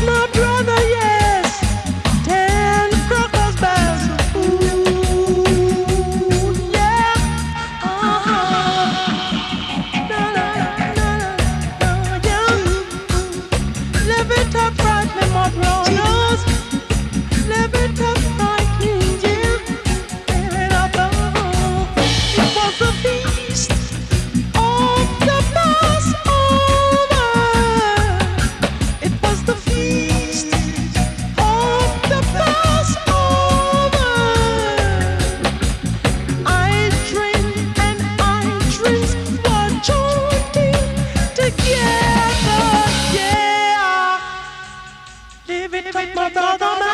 My brother, yes, 10 crocus bells. Ooh, yeah. Na, na, na, na, yeah. Live it up right, my brothers. Live it up right, yeah. Live it up, It was a feast of the Passover. It was the feast of the Passover. I drink and I drink for joining together, yeah. Live it up, my brother.